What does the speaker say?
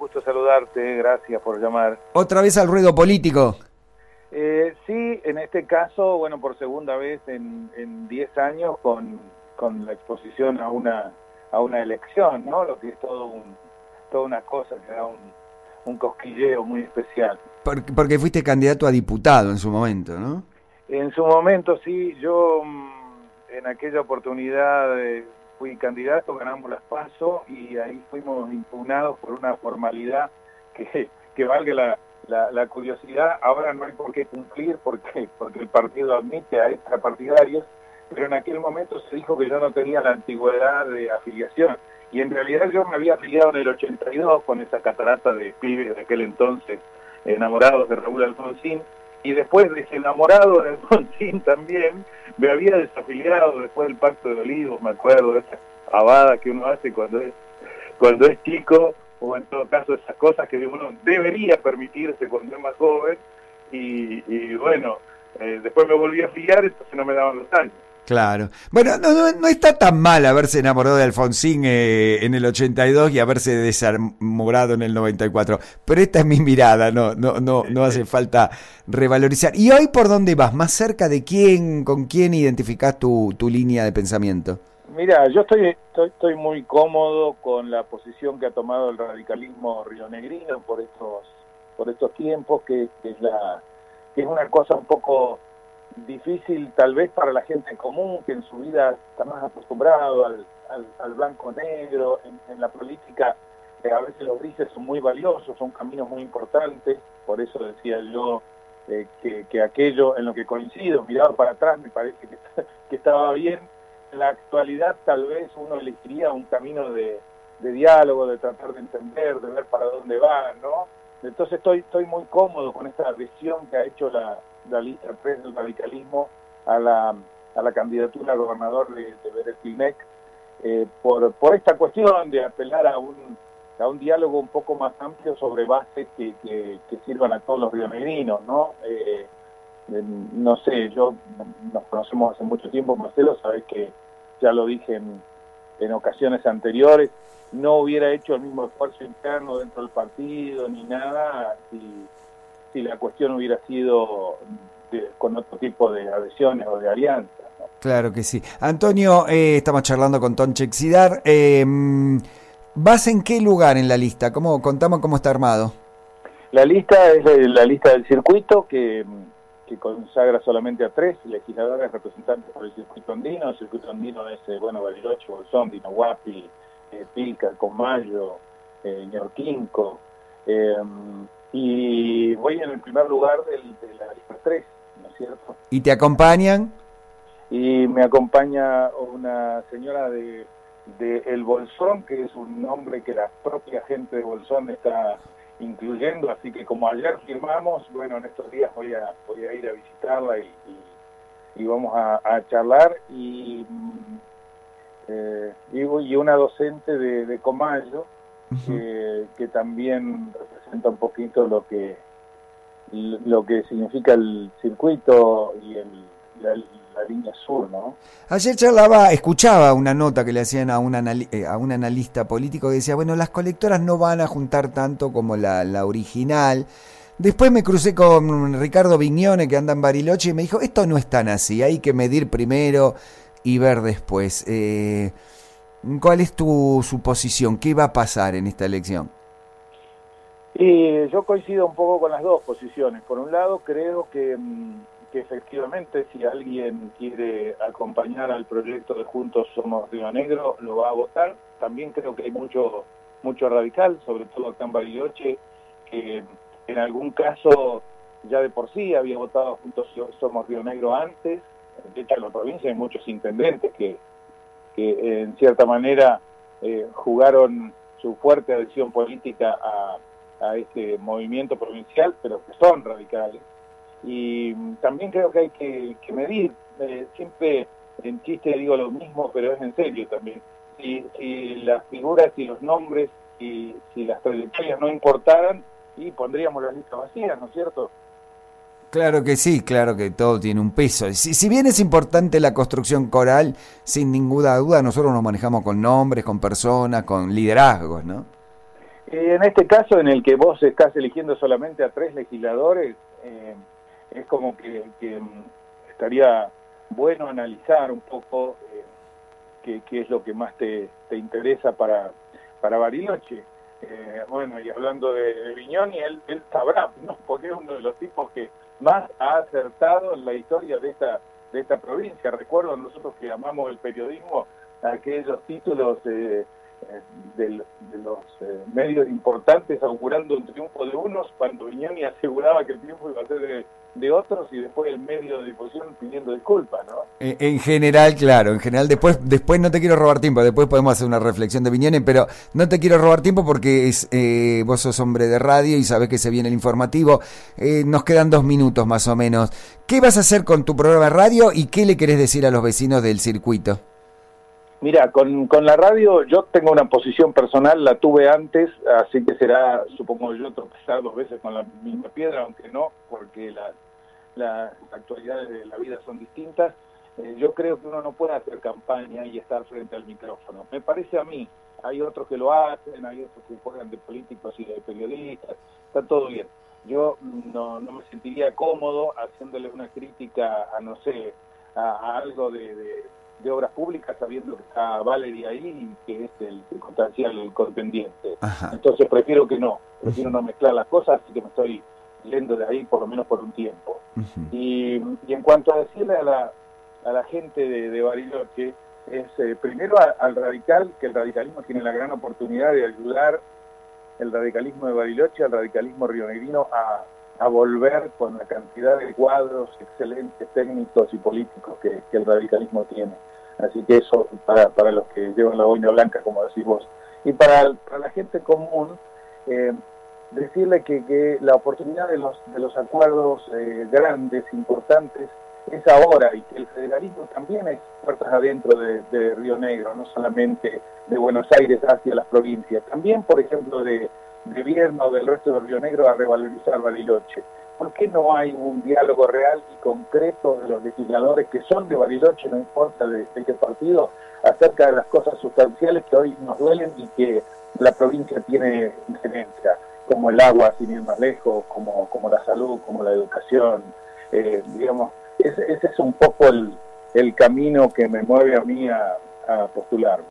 gusto saludarte, gracias por llamar. ¿Otra vez al ruedo político? Sí, en este caso, bueno, por segunda vez en 10 años con la exposición a una elección, ¿no? Lo que es toda una cosa que da un cosquilleo muy especial. Porque fuiste candidato a diputado en su momento, ¿no? En su momento, sí, yo en aquella oportunidad fui candidato, ganamos las PASO y ahí fuimos impugnados por una formalidad que valga la curiosidad. Ahora no hay por qué cumplir porque el partido admite a extrapartidarios, pero en aquel momento se dijo que yo no tenía la antigüedad de afiliación. Y en realidad yo me había afiliado en el 82 con esa catarata de pibes de aquel entonces, enamorados de Raúl Alfonsín, y después desenamorado de Alfonsín también, me había desafiliado después del Pacto de Olivos, me acuerdo de esa pavada que uno hace cuando es chico, o en todo caso esas cosas que uno debería permitirse cuando es más joven, y bueno, después me volví a afiliar, entonces no me daban los años. Claro. Bueno, no está tan mal haberse enamorado de Alfonsín en el 82 y haberse desamorado en el 94. Pero esta es mi mirada, no hace falta revalorizar. ¿Y hoy por dónde vas? ¿Más cerca de quién? ¿Con quién identificás tu línea de pensamiento? Mira, yo estoy muy cómodo con la posición que ha tomado el radicalismo rionegrino por estos tiempos, que es una cosa un poco difícil tal vez para la gente en común, que en su vida está más acostumbrado al blanco-negro. En la política a veces los grises son muy valiosos, son caminos muy importantes. Por eso decía yo que aquello en lo que coincido, mirado para atrás, me parece que estaba bien. En la actualidad tal vez uno elegiría un camino de diálogo, de tratar de entender, de ver para dónde va, ¿no? Entonces estoy muy cómodo con esta adhesión que ha hecho la lista 3 del radicalismo a la candidatura a gobernador de Berettilnec, por esta cuestión de apelar a un diálogo un poco más amplio sobre bases que sirvan a todos los rionegrinos, ¿no? No sé, nos conocemos hace mucho tiempo, Marcelo, sabés que ya lo dije en ocasiones anteriores, no hubiera hecho el mismo esfuerzo interno dentro del partido ni nada si la cuestión hubiera sido con otro tipo de adhesiones o de alianzas, ¿no? Claro que sí. Antonio, estamos charlando con Tonchek Sidar. ¿Vas en qué lugar en la lista? Contamos cómo está armado. La lista es la lista del circuito que consagra solamente a 3 legisladores representantes por el circuito andino. El circuito andino es, Bariloche, Bolsón, Dino Guapi, Pilca, Comayo, Ñorquinco, y voy en el primer lugar de la lista 3, ¿no es cierto? ¿Y te acompañan? Y me acompaña una señora de El Bolsón, que es un nombre que la propia gente de Bolsón está incluyendo, así que como ayer firmamos, en estos días voy a ir a visitarla y vamos a charlar, y una docente de Comayo, que también representa un poquito lo que significa el circuito y la línea sur, ¿no? Ayer escuchaba una nota que le hacían a un analista político que decía, las colectoras no van a juntar tanto como la original. Después me crucé con Ricardo Vignone, que anda en Bariloche, y me dijo, esto no es tan así, hay que medir primero y ver después. ¿Cuál es su posición? ¿Qué va a pasar en esta elección? Y yo coincido un poco con las dos posiciones. Por un lado, creo que efectivamente, si alguien quiere acompañar al proyecto de Juntos Somos Río Negro, lo va a votar. También creo que hay mucho radical, sobre todo acá en Bariloche, que en algún caso ya de por sí había votado Juntos Somos Río Negro antes. De hecho, en la provincia hay muchos intendentes que en cierta manera jugaron su fuerte adhesión política a este movimiento provincial, pero que son radicales. Y también creo que hay que medir, siempre en chiste digo lo mismo, pero es en serio también. Si las figuras y los nombres y si las trayectorias no importaran, y pondríamos las listas vacías, ¿no es cierto? Claro que sí, claro que todo tiene un peso. Si bien es importante la construcción coral, sin ninguna duda nosotros nos manejamos con nombres, con personas, con liderazgos, ¿no? En este caso, en el que vos estás eligiendo solamente a 3 legisladores, es como que estaría bueno analizar un poco qué es lo que más te interesa para Bariloche. Bueno, y hablando de Viñoni, él sabrá, ¿no? Porque es uno de los tipos que más ha acertado en la historia de esta provincia. Recuerdo nosotros que amamos el periodismo, aquellos títulos de los medios importantes augurando un triunfo de unos, cuando Viñoni aseguraba que el triunfo iba a ser de otros, y después el medio de difusión pidiendo disculpas, ¿no? En general, claro, en general, después no te quiero robar tiempo, después podemos hacer una reflexión de Viñoni, pero no te quiero robar tiempo porque vos sos hombre de radio y sabés que se viene el informativo. Nos quedan 2 minutos más o menos. ¿Qué vas a hacer con tu programa de radio y qué le querés decir a los vecinos del circuito? Mira, con la radio yo tengo una posición personal, la tuve antes, así que será, supongo yo, tropezar 2 veces con la misma piedra, aunque no, porque las actualidades de la vida son distintas. Yo creo que uno no puede hacer campaña y estar frente al micrófono. Me parece a mí. Hay otros que lo hacen, hay otros que juegan de políticos y de periodistas. Está todo bien. Yo no me sentiría cómodo haciéndole una crítica a, no sé, a algo de obras públicas, sabiendo que está Valerie ahí y que es el circunstancial contendiente. Ajá. Entonces prefiero no mezclar las cosas, así que me estoy yendo de ahí por lo menos por un tiempo. Uh-huh. Y en cuanto a decirle a la gente de Bariloche, es primero al radical, que el radicalismo tiene la gran oportunidad de ayudar el radicalismo de Bariloche, al radicalismo rionegrino, a volver con la cantidad de cuadros excelentes, técnicos y políticos que el radicalismo tiene. Así que eso para los que llevan la boina blanca, como decís vos. Y para la gente común, decirle que la oportunidad de los acuerdos grandes, importantes, es ahora, y que el federalismo también es puertas adentro de Río Negro, no solamente de Buenos Aires hacia las provincias, también, por ejemplo, de Vierma o del resto de Río Negro a revalorizar Bariloche. ¿Por qué no hay un diálogo real y concreto de los legisladores que son de Bariloche, no importa de qué partido, acerca de las cosas sustanciales que hoy nos duelen y que la provincia tiene incidencia, como el agua, sin ir más lejos, como la salud, como la educación, digamos? Ese es un poco el camino que me mueve a mí a postular.